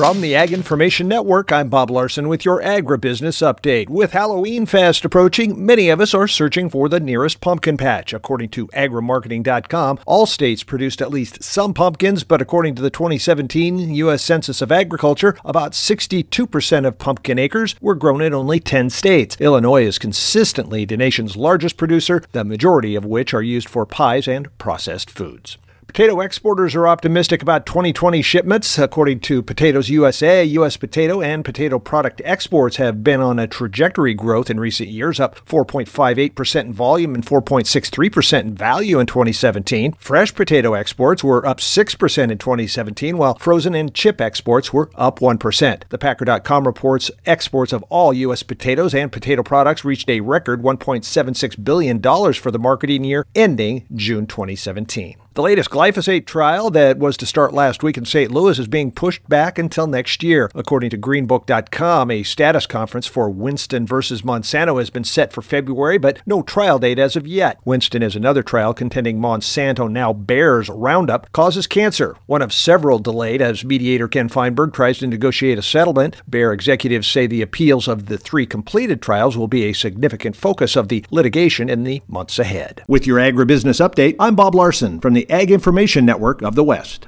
From the Ag Information Network, I'm Bob Larson with your agribusiness update. With Halloween fast approaching, many of us are searching for the nearest pumpkin patch. According to agrimarketing.com, all states produced at least some pumpkins, but according to the 2017 U.S. Census of Agriculture, about 62% of pumpkin acres were grown in only 10 states. Illinois is consistently the nation's largest producer, the majority of which are used for pies and processed foods. Potato exporters are optimistic about 2020 shipments. According to Potatoes USA, U.S. potato and potato product exports have been on a trajectory growth in recent years, up 4.58% in volume and 4.63% in value in 2017. Fresh potato exports were up 6% in 2017, while frozen and chip exports were up 1%. The Packer.com reports exports of all U.S. potatoes and potato products reached a record $1.76 billion for the marketing year ending June 2017. The latest glyphosate trial that was to start last week in St. Louis is being pushed back until next year. According to Greenbook.com, a status conference for Winston versus Monsanto has been set for February, but no trial date as of yet. Winston is another trial contending Monsanto, now Bayer's Roundup, causes cancer. One of several delayed as mediator Ken Feinberg tries to negotiate a settlement. Bayer executives say the appeals of the 3 completed trials will be a significant focus of the litigation in the months ahead. With your agribusiness update, I'm Bob Larson from the Ag Information Network of the West.